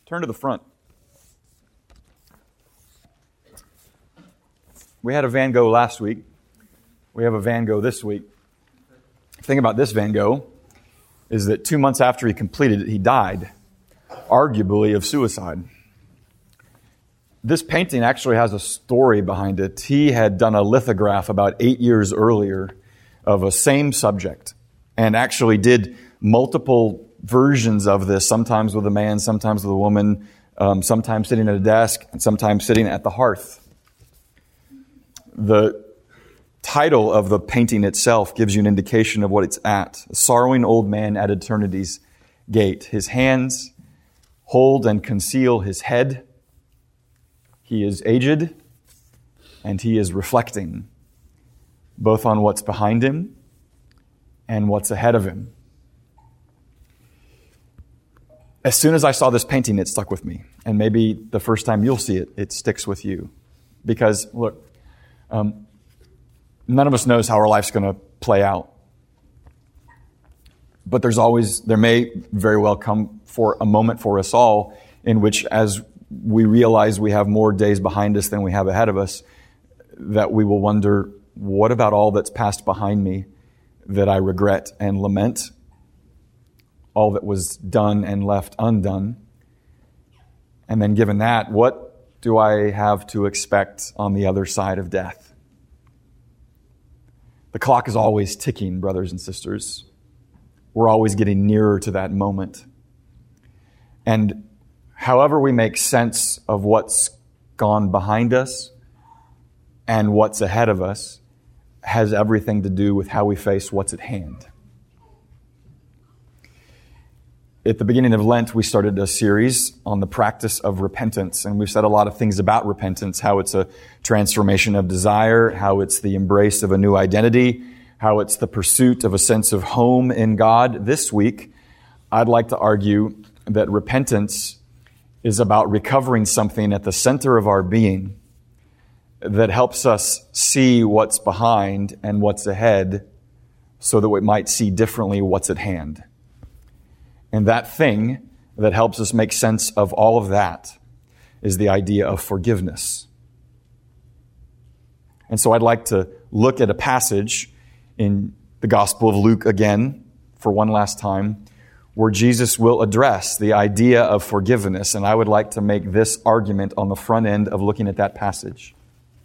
Turn to the front. We had a Van Gogh last week. We have a Van Gogh this week. The thing about this Van Gogh is that 2 months after he completed it, he died, arguably of suicide. This painting actually has a story behind it. He had done a lithograph about 8 years earlier of a same subject and actually did multiple versions of this, sometimes with a man, sometimes with a woman, sometimes sitting at a desk, and sometimes sitting at the hearth. The title of the painting itself gives you an indication of what it's at. A sorrowing old man at eternity's gate. His hands hold and conceal his head. He is aged, and he is reflecting both on what's behind him and what's ahead of him. As soon as I saw this painting, it stuck with me. And maybe the first time you'll see it, it sticks with you. Because, look, none of us knows how our life's going to play out. But there may very well come for a moment for us all in which, as we realize we have more days behind us than we have ahead of us, that we will wonder, what about all that's passed behind me that I regret and lament? All that was done and left undone. And then given that, what do I have to expect on the other side of death? The clock is always ticking, brothers and sisters. We're always getting nearer to that moment. And however we make sense of what's gone behind us and what's ahead of us has everything to do with how we face what's at hand. At the beginning of Lent, we started a series on the practice of repentance, and we've said a lot of things about repentance, how it's a transformation of desire, how it's the embrace of a new identity, how it's the pursuit of a sense of home in God. This week, I'd like to argue that repentance is about recovering something at the center of our being that helps us see what's behind and what's ahead so that we might see differently what's at hand. And that thing that helps us make sense of all of that is the idea of forgiveness. And so I'd like to look at a passage in the Gospel of Luke again, for one last time, where Jesus will address the idea of forgiveness. And I would like to make this argument on the front end of looking at that passage.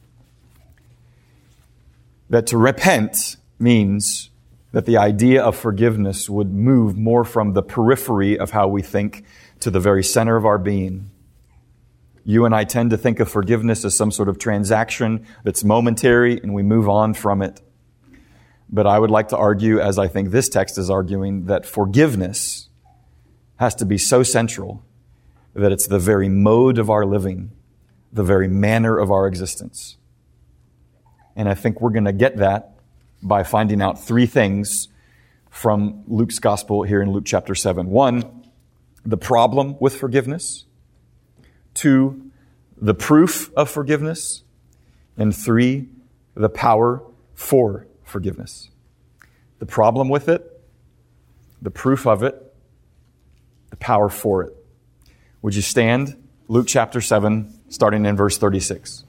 That to repent means that the idea of forgiveness would move more from the periphery of how we think to the very center of our being. You and I tend to think of forgiveness as some sort of transaction that's momentary and we move on from it. But I would like to argue, as I think this text is arguing, that forgiveness has to be so central that it's the very mode of our living, the very manner of our existence. And I think we're going to get that by finding out three things from Luke's gospel here in Luke chapter 7. 1, the problem with forgiveness. 2, the proof of forgiveness. And 3, the power for forgiveness. The problem with it, the proof of it, the power for it. Would you stand? Luke chapter 7, starting in verse 36.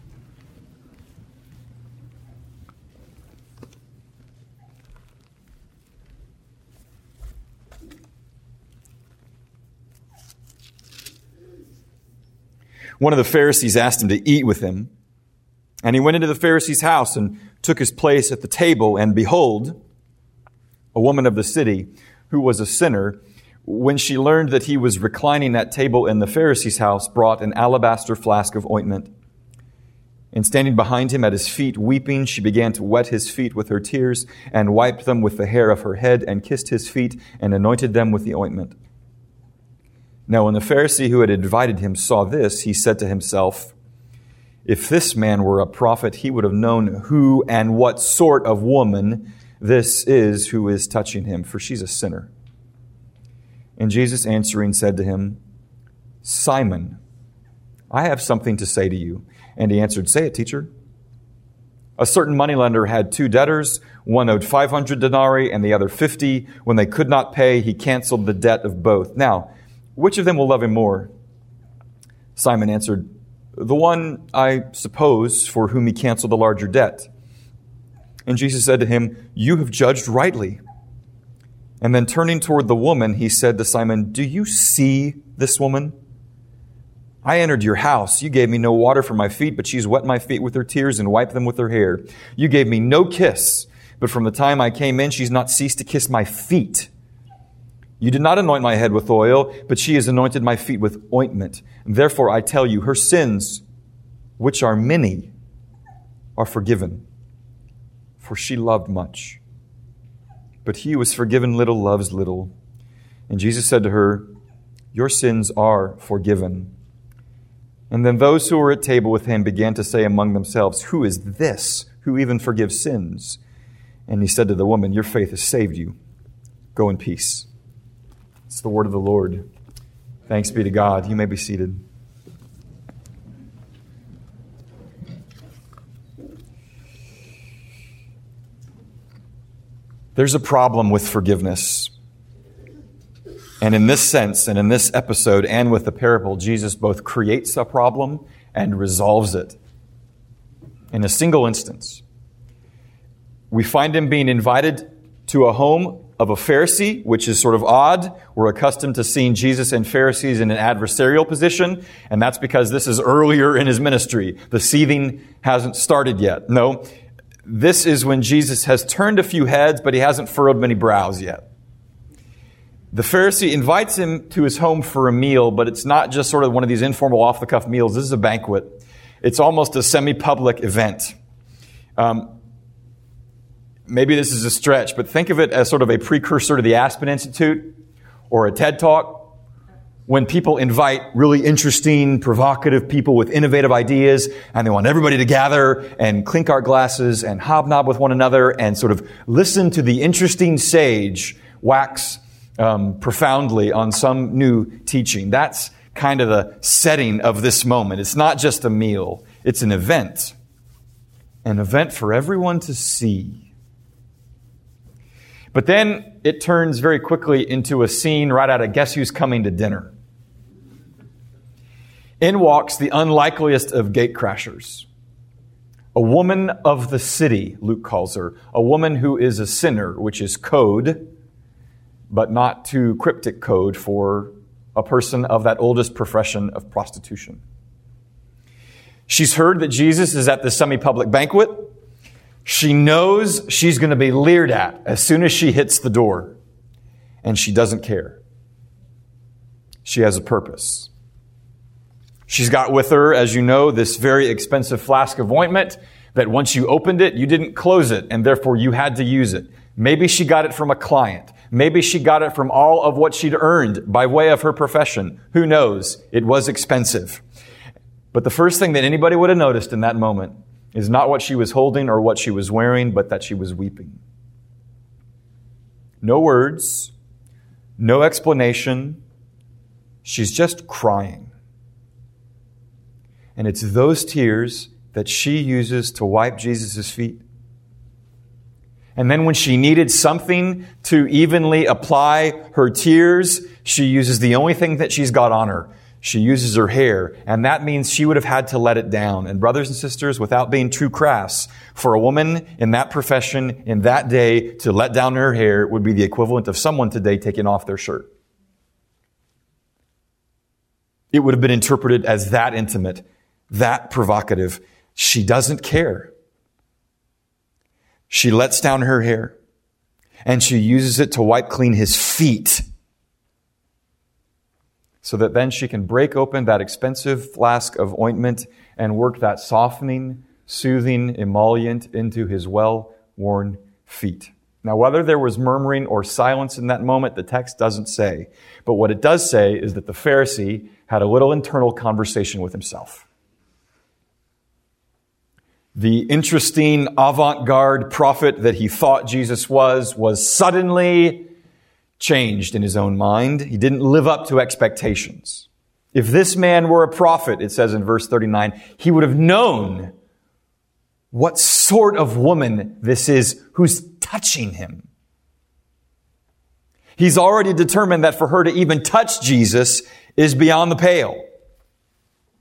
One of the Pharisees asked him to eat with him, and he went into the Pharisee's house and took his place at the table, and behold, a woman of the city who was a sinner, when she learned that he was reclining at table in the Pharisee's house, brought an alabaster flask of ointment. And standing behind him at his feet, weeping, she began to wet his feet with her tears and wiped them with the hair of her head and kissed his feet and anointed them with the ointment. Now, when the Pharisee who had invited him saw this, he said to himself, if this man were a prophet, he would have known who and what sort of woman this is who is touching him, for she's a sinner. And Jesus answering said to him, Simon, I have something to say to you. And he answered, say it, teacher. A certain moneylender had 2 debtors. One owed 500 denarii and the other 50. When they could not pay, he canceled the debt of both. Now, which of them will love him more? Simon answered, "The one, I suppose, for whom he canceled the larger debt." And Jesus said to him, "You have judged rightly." And then turning toward the woman, he said to Simon, "Do you see this woman? I entered your house. You gave me no water for my feet, but she's wet my feet with her tears and wiped them with her hair. You gave me no kiss, but from the time I came in, she's not ceased to kiss my feet. You did not anoint my head with oil, but she has anointed my feet with ointment. And therefore I tell you, her sins, which are many, are forgiven, for she loved much. But he who was forgiven little loves little." And Jesus said to her, "Your sins are forgiven." And then those who were at table with him began to say among themselves, "Who is this who even forgives sins?" And he said to the woman, "Your faith has saved you. Go in peace." It's the word of the Lord. Thanks be to God. You may be seated. There's a problem with forgiveness. And in this sense, and in this episode, and with the parable, Jesus both creates a problem and resolves it in a single instance. We find him being invited to a home of a Pharisee, which is sort of odd. We're accustomed to seeing Jesus and Pharisees in an adversarial position, and that's because this is earlier in his ministry. The seething hasn't started yet. No, this is when Jesus has turned a few heads, but he hasn't furrowed many brows yet. The Pharisee invites him to his home for a meal, but it's not just sort of one of these informal off-the-cuff meals. This is a banquet. It's almost a semi-public event. Maybe this is a stretch, but think of it as sort of a precursor to the Aspen Institute or a TED Talk, when people invite really interesting, provocative people with innovative ideas, and they want everybody to gather and clink our glasses and hobnob with one another and sort of listen to the interesting sage wax profoundly on some new teaching. That's kind of the setting of this moment. It's not just a meal. It's an event for everyone to see. But then it turns very quickly into a scene right out of Guess Who's Coming to Dinner. In walks the unlikeliest of gatecrashers. A woman of the city, Luke calls her. A woman who is a sinner, which is code, but not too cryptic code for a person of that oldest profession of prostitution. She's heard that Jesus is at the semi-public banquet. She knows she's going to be leered at as soon as she hits the door. And she doesn't care. She has a purpose. She's got with her, as you know, this very expensive flask of ointment that once you opened it, you didn't close it, and therefore you had to use it. Maybe she got it from a client. Maybe she got it from all of what she'd earned by way of her profession. Who knows? It was expensive. But the first thing that anybody would have noticed in that moment is not what she was holding or what she was wearing, but that she was weeping. No words, no explanation. She's just crying. And it's those tears that she uses to wipe Jesus' feet. And then when she needed something to evenly apply her tears, she uses the only thing that she's got on her. She uses her hair, and that means she would have had to let it down. And brothers and sisters, without being too crass, for a woman in that profession, in that day, to let down her hair would be the equivalent of someone today taking off their shirt. It would have been interpreted as that intimate, that provocative. She doesn't care. She lets down her hair, and she uses it to wipe clean his feet, so that then she can break open that expensive flask of ointment and work that softening, soothing emollient into his well-worn feet. Now, whether there was murmuring or silence in that moment, the text doesn't say. But what it does say is that the Pharisee had a little internal conversation with himself. The interesting avant-garde prophet that he thought Jesus was suddenly changed in his own mind. He didn't live up to expectations. If this man were a prophet, it says in verse 39, he would have known what sort of woman this is who's touching him. He's already determined that for her to even touch Jesus is beyond the pale.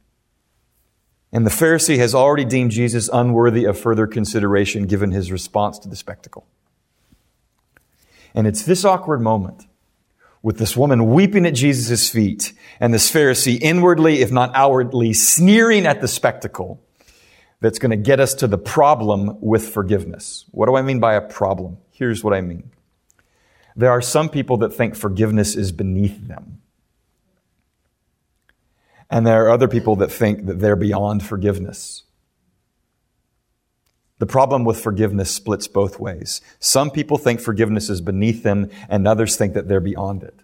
And the Pharisee has already deemed Jesus unworthy of further consideration given his response to the spectacle. And it's this awkward moment with this woman weeping at Jesus' feet and this Pharisee inwardly, if not outwardly, sneering at the spectacle that's going to get us to the problem with forgiveness. What do I mean by a problem? Here's what I mean. There are some people that think forgiveness is beneath them. And there are other people that think that they're beyond forgiveness. The problem with forgiveness splits both ways. Some people think forgiveness is beneath them, and others think that they're beyond it.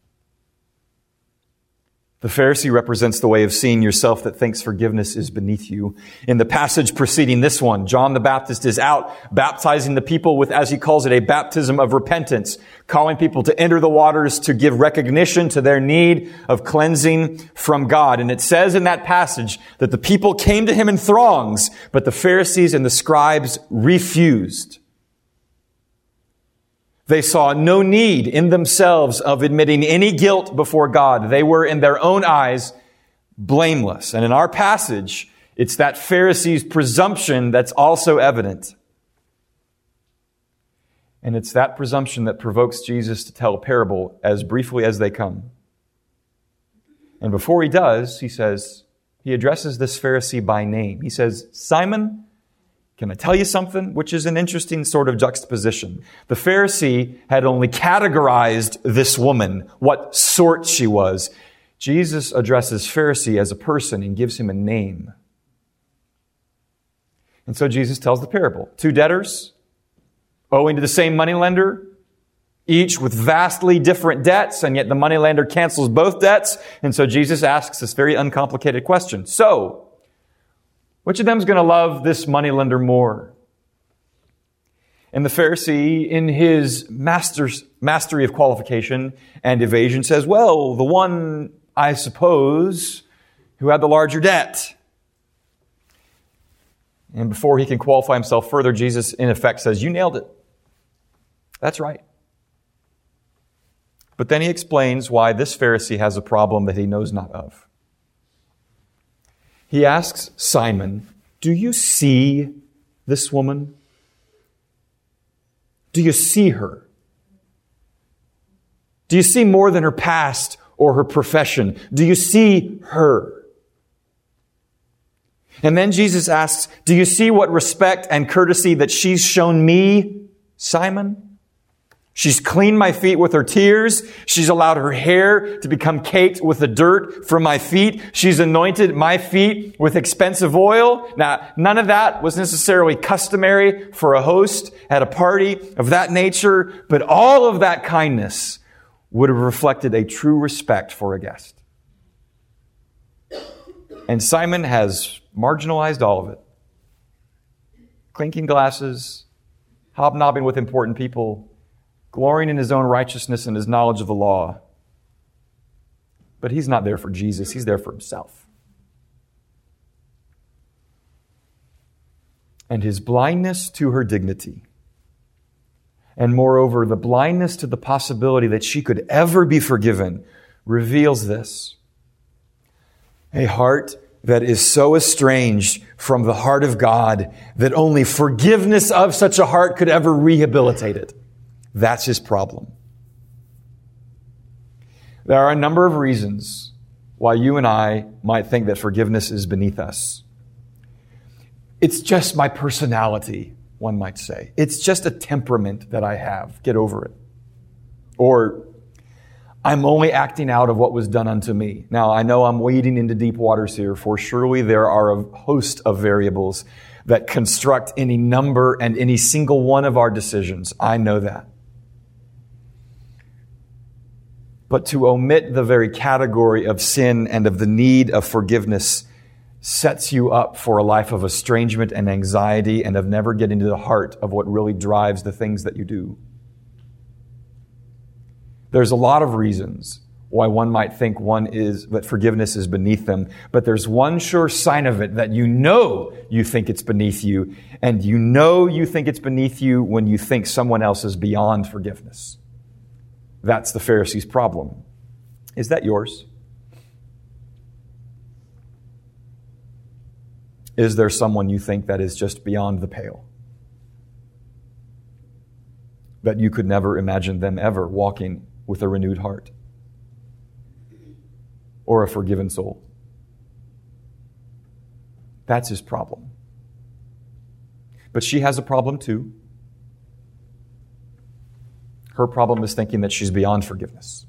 The Pharisee represents the way of seeing yourself that thinks forgiveness is beneath you. In the passage preceding this one, John the Baptist is out baptizing the people with, as he calls it, a baptism of repentance, calling people to enter the waters to give recognition to their need of cleansing from God. And it says in that passage that the people came to him in throngs, but the Pharisees and the scribes refused. They saw no need in themselves of admitting any guilt before God. They were, in their own eyes, blameless. And in our passage, it's that Pharisee's presumption that's also evident. And it's that presumption that provokes Jesus to tell a parable as briefly as they come. And before he does, he addresses this Pharisee by name. He says, "Simon, can I tell you something?" Which is an interesting sort of juxtaposition. The Pharisee had only categorized this woman, what sort she was. Jesus addresses Pharisee as a person and gives him a name. And so Jesus tells the parable. 2 debtors owing to the same moneylender, each with vastly different debts, and yet the moneylender cancels both debts. And so Jesus asks this very uncomplicated question. So, which of them is going to love this moneylender more? And the Pharisee, in his mastery of qualification and evasion, says, well, the one, I suppose, who had the larger debt. And before he can qualify himself further, Jesus, in effect, says, you nailed it. That's right. But then he explains why this Pharisee has a problem that he knows not of. He asks Simon, do you see this woman? Do you see her? Do you see more than her past or her profession? Do you see her? And then Jesus asks, do you see what respect and courtesy that she's shown me, Simon? She's cleaned my feet with her tears. She's allowed her hair to become caked with the dirt from my feet. She's anointed my feet with expensive oil. Now, none of that was necessarily customary for a host at a party of that nature, but all of that kindness would have reflected a true respect for a guest. And Simon has marginalized all of it. Clinking glasses, hobnobbing with important people, glorying in his own righteousness and his knowledge of the law. But he's not there for Jesus. He's there for himself. And his blindness to her dignity, and moreover, the blindness to the possibility that she could ever be forgiven, reveals this. A heart that is so estranged from the heart of God that only forgiveness of such a heart could ever rehabilitate it. That's his problem. There are a number of reasons why you and I might think that forgiveness is beneath us. It's just my personality, one might say. It's just a temperament that I have. Get over it. Or, I'm only acting out of what was done unto me. Now, I know I'm wading into deep waters here, for surely there are a host of variables that construct any number and any single one of our decisions. I know that. But to omit the very category of sin and of the need of forgiveness sets you up for a life of estrangement and anxiety and of never getting to the heart of what really drives the things that you do. There's a lot of reasons why one might think that forgiveness is beneath them, but there's one sure sign of it that you know you think it's beneath you, and you know you think it's beneath you when you think someone else is beyond forgiveness. That's the Pharisee's problem. Is that yours? Is there someone you think that is just beyond the pale? That you could never imagine them ever walking with a renewed heart or a forgiven soul? That's his problem. But she has a problem too. Her problem is thinking that she's beyond forgiveness.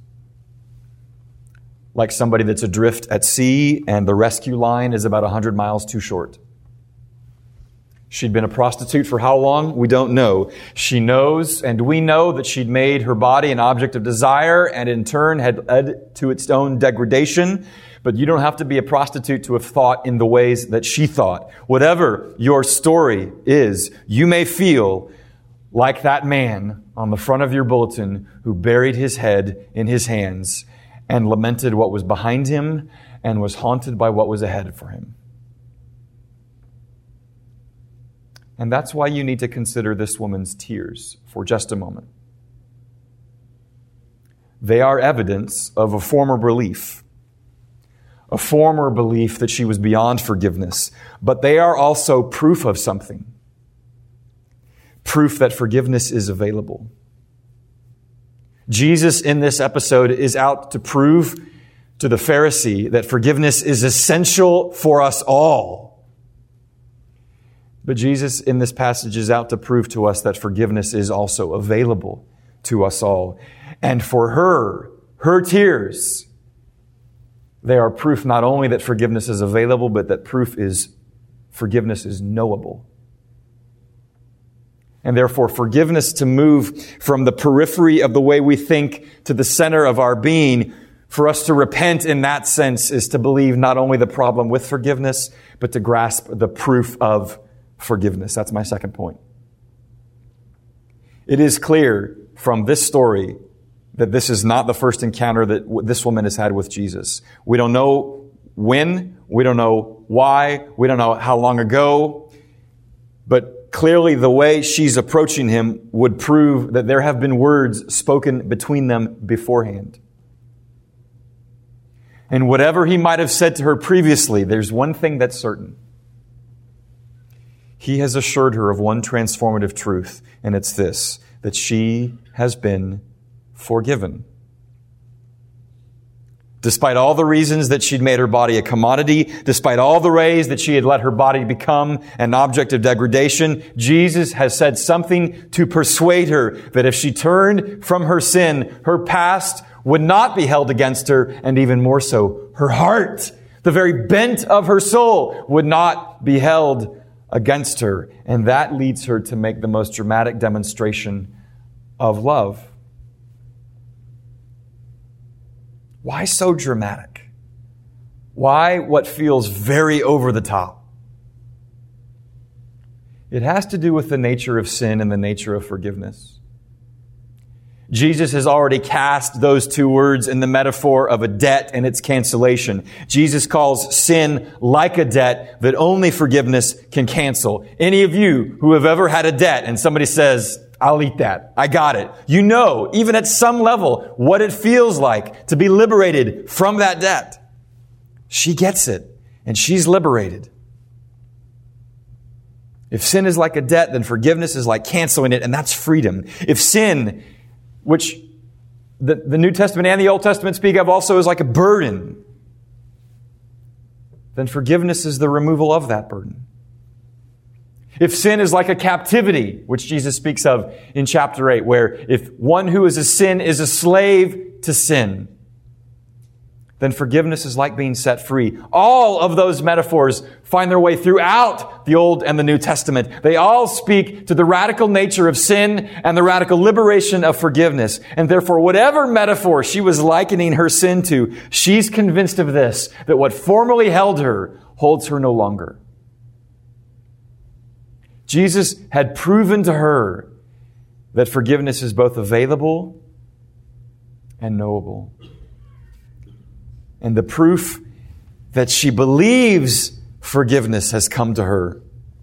Like somebody that's adrift at sea and the rescue line is about 100 miles too short. She'd been a prostitute for how long? We don't know. She knows, and we know, that she'd made her body an object of desire and in turn had led to its own degradation. But you don't have to be a prostitute to have thought in the ways that she thought. Whatever your story is, you may feel like that man on the front of your bulletin who buried his head in his hands and lamented what was behind him and was haunted by what was ahead for him. And that's why you need to consider this woman's tears for just a moment. They are evidence of a former belief that she was beyond forgiveness, but they are also proof of something. Proof that forgiveness is available. Jesus in this episode is out to prove to the Pharisee that forgiveness is essential for us all. But Jesus in this passage is out to prove to us that forgiveness is also available to us all. And for her tears, they are proof not only that forgiveness is available, but that forgiveness is knowable. And therefore, forgiveness to move from the periphery of the way we think to the center of our being, for us to repent in that sense is to believe not only the problem with forgiveness, but to grasp the proof of forgiveness. That's my second point. It is clear from this story that this is not the first encounter that this woman has had with Jesus. We don't know when, we don't know why, we don't know how long ago, but clearly the way she's approaching him would prove that there have been words spoken between them beforehand. And whatever he might have said to her previously, there's one thing that's certain. He has assured her of one transformative truth, and it's this, that she has been forgiven. Despite all the reasons that she'd made her body a commodity, despite all the ways that she had let her body become an object of degradation, Jesus has said something to persuade her that if she turned from her sin, her past would not be held against her, and even more so, her heart, the very bent of her soul, would not be held against her. And that leads her to make the most dramatic demonstration of love. Why so dramatic? Why what feels very over the top? It has to do with the nature of sin and the nature of forgiveness. Jesus has already cast those two words in the metaphor of a debt and its cancellation. Jesus calls sin like a debt that only forgiveness can cancel. Any of you who have ever had a debt and somebody says, I'll eat that, I got it. You know, even at some level, what it feels like to be liberated from that debt. She gets it, and she's liberated. If sin is like a debt, then forgiveness is like canceling it, and that's freedom. If sin, which the New Testament and the Old Testament speak of also as like a burden, then forgiveness is the removal of that burden. If sin is like a captivity, which Jesus speaks of in chapter 8, where if one who is a sin is a slave to sin, then forgiveness is like being set free. All of those metaphors find their way throughout the Old and the New Testament. They all speak to the radical nature of sin and the radical liberation of forgiveness. And therefore, whatever metaphor she was likening her sin to, she's convinced of this, that what formerly held her holds her no longer. Jesus had proven to her that forgiveness is both available and knowable. And the proof that she believes forgiveness has come to her.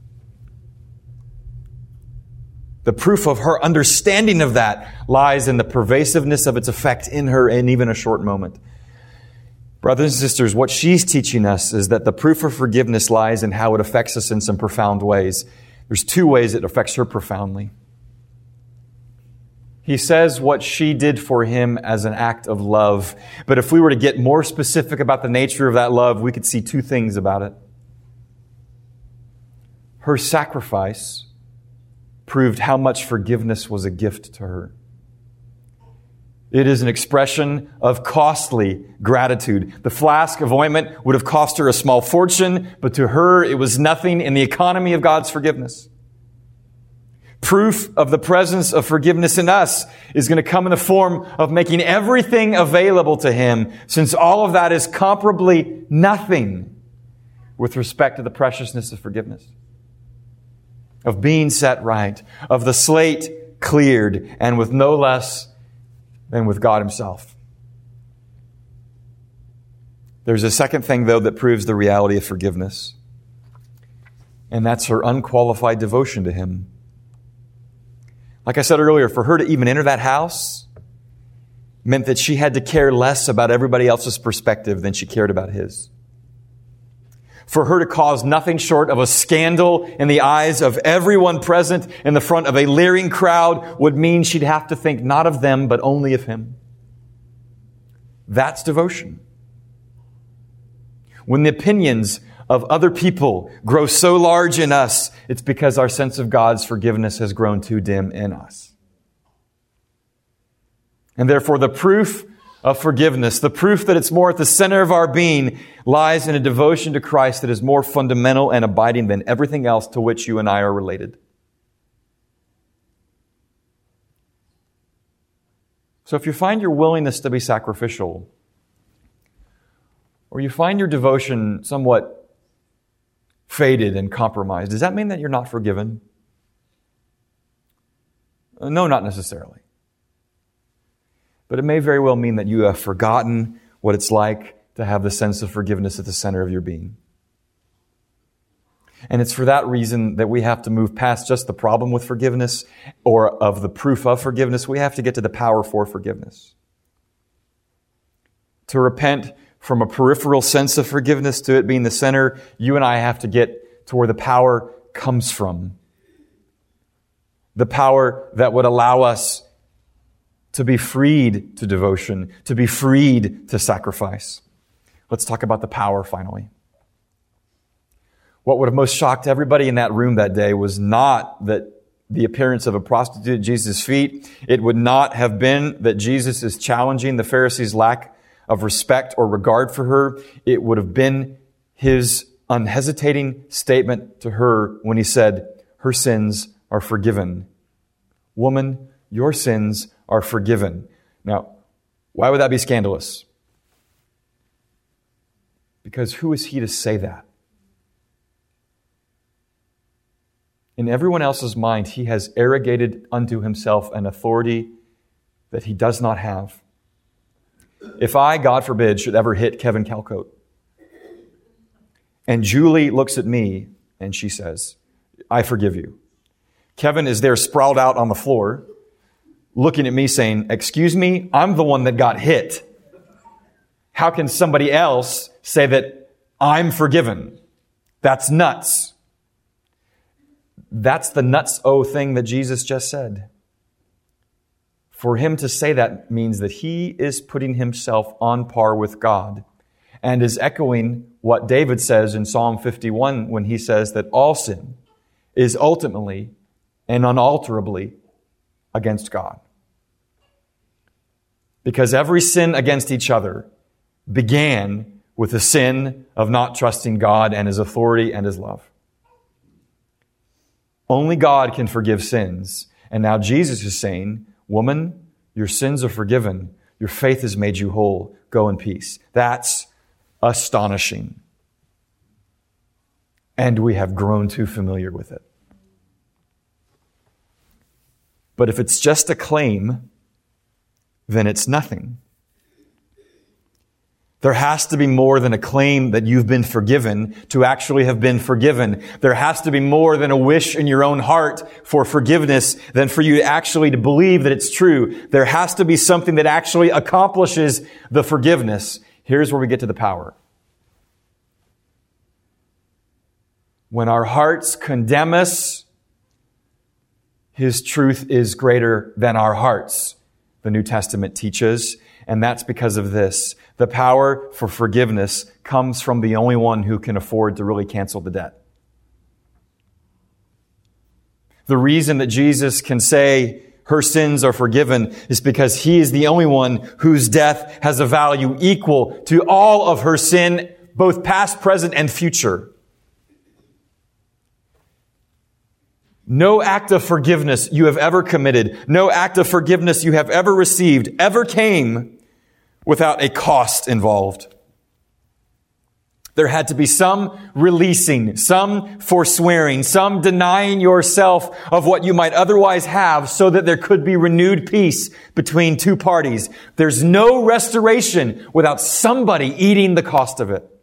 The proof of her understanding of that lies in the pervasiveness of its effect in her in even a short moment. Brothers and sisters, what she's teaching us is that the proof of forgiveness lies in how it affects us in some profound ways. There's two ways it affects her profoundly. He says what she did for him as an act of love. But if we were to get more specific about the nature of that love, we could see two things about it. Her sacrifice proved how much forgiveness was a gift to her. It is an expression of costly gratitude. The flask of ointment would have cost her a small fortune, but to her it was nothing in the economy of God's forgiveness. Proof of the presence of forgiveness in us is going to come in the form of making everything available to Him, since all of that is comparably nothing with respect to the preciousness of forgiveness, of being set right, of the slate cleared, and with no less than with God Himself. There's a second thing, though, that proves the reality of forgiveness, and that's her unqualified devotion to Him. Like I said earlier, for her to even enter that house meant that she had to care less about everybody else's perspective than she cared about his. For her to cause nothing short of a scandal in the eyes of everyone present in the front of a leering crowd would mean she'd have to think not of them, but only of Him. That's devotion. When the opinions of other people grow so large in us, it's because our sense of God's forgiveness has grown too dim in us. And therefore, the proof of forgiveness, the proof that it's more at the center of our being, lies in a devotion to Christ that is more fundamental and abiding than everything else to which you and I are related. So if you find your willingness to be sacrificial, or you find your devotion somewhat faded and compromised, does that mean that you're not forgiven? No, not necessarily. But it may very well mean that you have forgotten what it's like to have the sense of forgiveness at the center of your being. And it's for that reason that we have to move past just the problem with forgiveness or of the proof of forgiveness. We have to get to the power for forgiveness. To repent from a peripheral sense of forgiveness to it being the center, you and I have to get to where the power comes from. The power that would allow us to be freed to devotion, to be freed to sacrifice. Let's talk about the power finally. What would have most shocked everybody in that room that day was not that the appearance of a prostitute at Jesus' feet. It would not have been that Jesus is challenging the Pharisees' lack of respect or regard for her. It would have been His unhesitating statement to her when He said, her sins are forgiven. Woman, your sins are forgiven. Now, why would that be scandalous? Because who is He to say that? In everyone else's mind, He has arrogated unto Himself an authority that He does not have. If I, God forbid, should ever hit Kevin Calcote, and Julie looks at me and she says, I forgive you. Kevin is there sprawled out on the floor, looking at me saying, excuse me, I'm the one that got hit. How can somebody else say that I'm forgiven? That's nuts. That's the nuts-o thing that Jesus just said. For Him to say that means that He is putting Himself on par with God and is echoing what David says in Psalm 51 when he says that all sin is ultimately and unalterably against God. Because every sin against each other began with the sin of not trusting God and His authority and His love. Only God can forgive sins. And now Jesus is saying, woman, your sins are forgiven. Your faith has made you whole. Go in peace. That's astonishing. And we have grown too familiar with it. But if it's just a claim, then it's nothing. There has to be more than a claim that you've been forgiven to actually have been forgiven. There has to be more than a wish in your own heart for forgiveness than for you actually to believe that it's true. There has to be something that actually accomplishes the forgiveness. Here's where we get to the power. When our hearts condemn us, His truth is greater than our hearts, the New Testament teaches. And that's because of this. The power for forgiveness comes from the only one who can afford to really cancel the debt. The reason that Jesus can say her sins are forgiven is because He is the only one whose death has a value equal to all of her sin, both past, present, and future. No act of forgiveness you have ever committed, no act of forgiveness you have ever received, ever came without a cost involved. There had to be some releasing, some forswearing, some denying yourself of what you might otherwise have so that there could be renewed peace between two parties. There's no restoration without somebody eating the cost of it.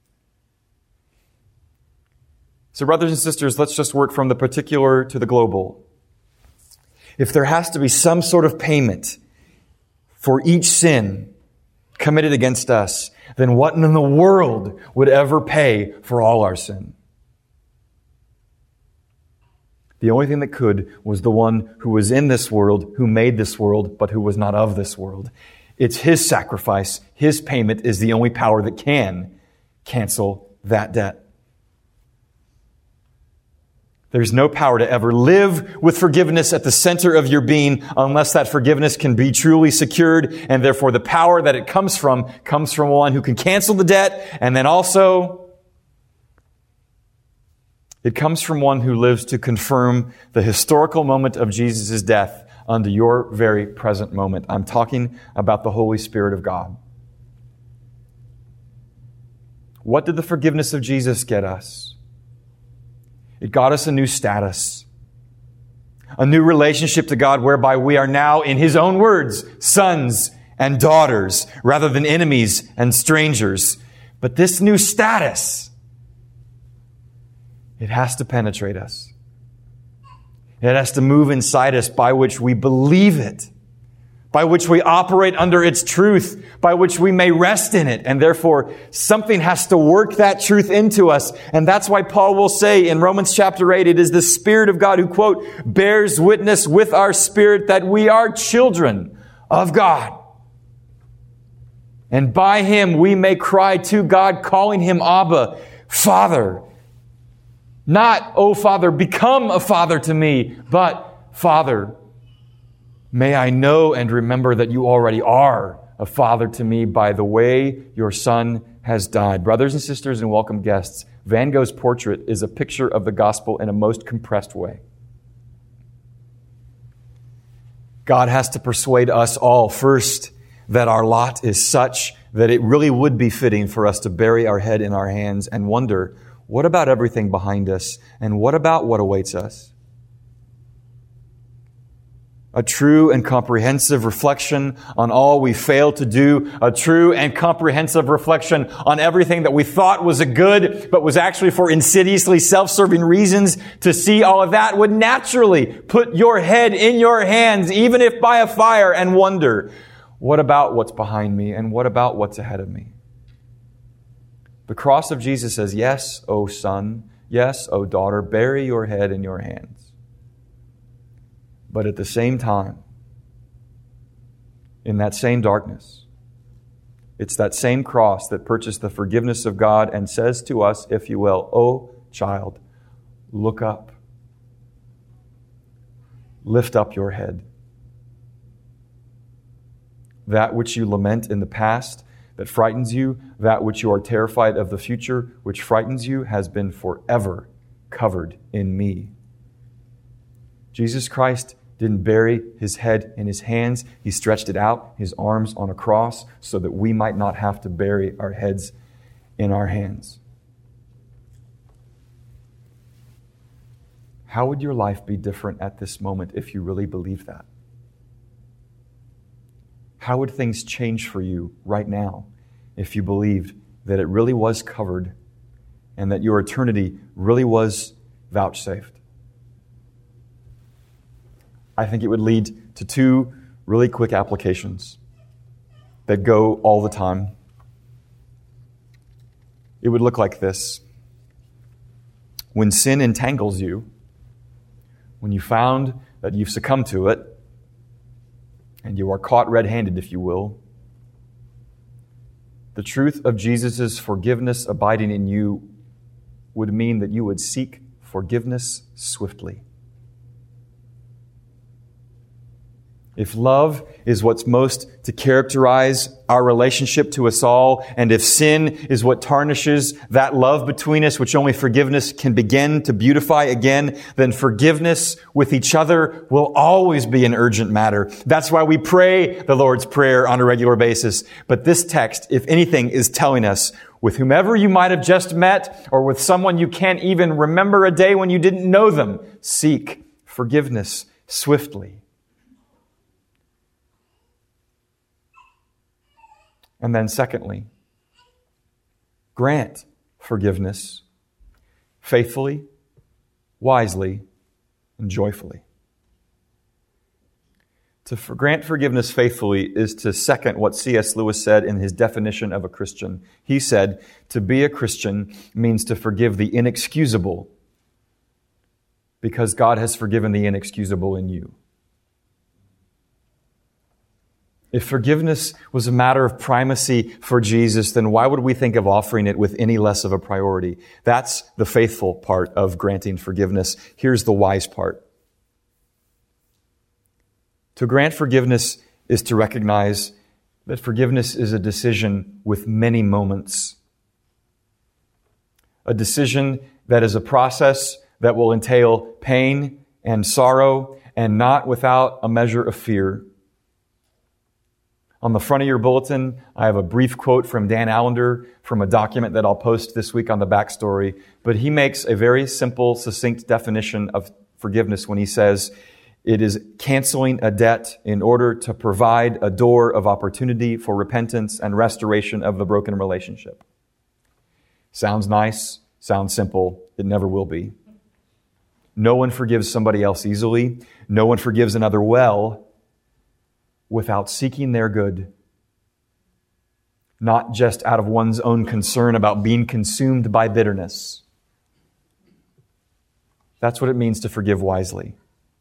So brothers and sisters, let's just work from the particular to the global. If there has to be some sort of payment for each sin committed against us, then what in the world would ever pay for all our sin? The only thing that could was the one who was in this world, who made this world, but who was not of this world. It's His sacrifice, His payment is the only power that can cancel that debt. There's no power to ever live with forgiveness at the center of your being unless that forgiveness can be truly secured, and therefore the power that it comes from one who can cancel the debt, and then also it comes from one who lives to confirm the historical moment of Jesus' death unto your very present moment. I'm talking about the Holy Spirit of God. What did the forgiveness of Jesus get us? It got us a new status, a new relationship to God whereby we are now, in His own words, sons and daughters rather than enemies and strangers. But this new status, it has to penetrate us. It has to move inside us by which we believe it, by which we operate under its truth, by which we may rest in it. And therefore, something has to work that truth into us. And that's why Paul will say in Romans chapter 8, it is the Spirit of God who, quote, bears witness with our spirit that we are children of God. And by Him we may cry to God, calling Him Abba, Father. Not, oh Father, become a father to me, but Father, may I know and remember that you already are a father to me by the way your Son has died. Brothers and sisters and welcome guests, Van Gogh's portrait is a picture of the gospel in a most compressed way. God has to persuade us all first that our lot is such that it really would be fitting for us to bury our head in our hands and wonder, what about everything behind us? And what about what awaits us? A true and comprehensive reflection on all we failed to do. A true and comprehensive reflection on everything that we thought was a good, but was actually for insidiously self-serving reasons. To see all of that would naturally put your head in your hands, even if by a fire, and wonder, what about what's behind me? And what about what's ahead of me? The cross of Jesus says, yes, O son, yes, O daughter, bury your head in your hands. But at the same time, in that same darkness, it's that same cross that purchased the forgiveness of God and says to us, if you will, "O child, look up. Lift up your head. That which you lament in the past, that frightens you, that which you are terrified of the future, which frightens you, has been forever covered in me." Jesus Christ didn't bury His head in His hands. He stretched it out, His arms on a cross, so that we might not have to bury our heads in our hands. How would your life be different at this moment if you really believed that? How would things change for you right now if you believed that it really was covered and that your eternity really was vouchsafed? I think it would lead to two really quick applications that go all the time. it would look like this. When sin entangles you, when you found that you've succumbed to it, and you are caught red-handed, if you will, the truth of Jesus' forgiveness abiding in you would mean that you would seek forgiveness swiftly. If love is what's most to characterize our relationship to us all, and if sin is what tarnishes that love between us, which only forgiveness can begin to beautify again, then forgiveness with each other will always be an urgent matter. That's why we pray the Lord's Prayer on a regular basis. But this text, if anything, is telling us, with whomever you might have just met, or with someone you can't even remember a day when you didn't know them, seek forgiveness swiftly. And then secondly, grant forgiveness faithfully, wisely, and joyfully. To grant forgiveness faithfully is to second what C.S. Lewis said in his definition of a Christian. He said, to be a Christian means to forgive the inexcusable because God has forgiven the inexcusable in you. If forgiveness was a matter of primacy for Jesus, then why would we think of offering it with any less of a priority? That's the faithful part of granting forgiveness. Here's the wise part. To grant forgiveness is to recognize that forgiveness is a decision with many moments. A decision that is a process that will entail pain and sorrow, and not without a measure of fear. On the front of your bulletin, I have a brief quote from Dan Allender from a document that I'll post this week on the backstory. But he makes a very simple, succinct definition of forgiveness when he says, it is canceling a debt in order to provide a door of opportunity for repentance and restoration of the broken relationship. Sounds nice, sounds simple. It never will be. No one forgives somebody else easily. No one forgives another well without seeking their good, not just out of one's own concern about being consumed by bitterness. That's what it means to forgive wisely.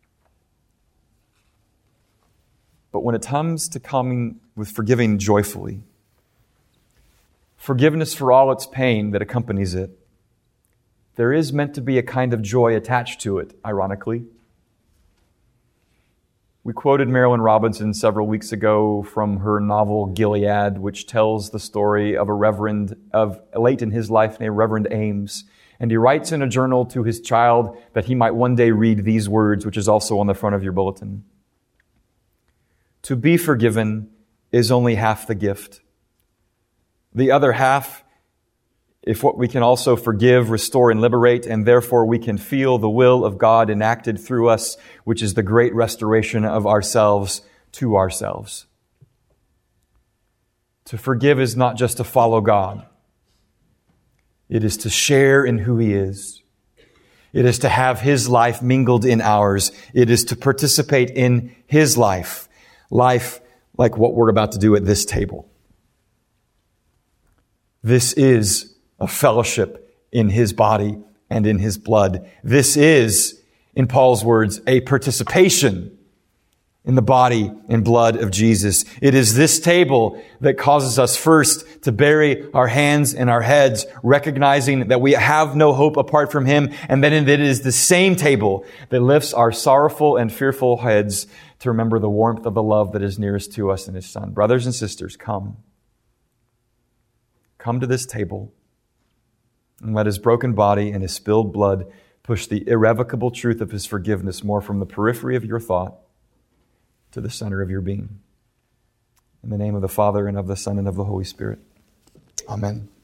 But when it comes to coming with forgiving joyfully, forgiveness for all its pain that accompanies it, there is meant to be a kind of joy attached to it, ironically. We quoted Marilynne Robinson several weeks ago from her novel Gilead, which tells the story of a reverend late in his life named Reverend Ames. And he writes in a journal to his child that he might one day read these words, which is also on the front of your bulletin. To be forgiven is only half the gift. The other half, if what we can also forgive, restore, and liberate, and therefore we can feel the will of God enacted through us, which is the great restoration of ourselves to ourselves. To forgive is not just to follow God. It is to share in who He is. It is to have His life mingled in ours. It is to participate in His life like what we're about to do at this table. This is a fellowship in His body and in His blood. This is, in Paul's words, a participation in the body and blood of Jesus. It is this table that causes us first to bury our hands in our heads, recognizing that we have no hope apart from Him, and then it is the same table that lifts our sorrowful and fearful heads to remember the warmth of the love that is nearest to us in His Son. Brothers and sisters, come. Come to this table and let His broken body and His spilled blood push the irrevocable truth of His forgiveness more from the periphery of your thought to the center of your being. In the name of the Father, and of the Son, and of the Holy Spirit. Amen.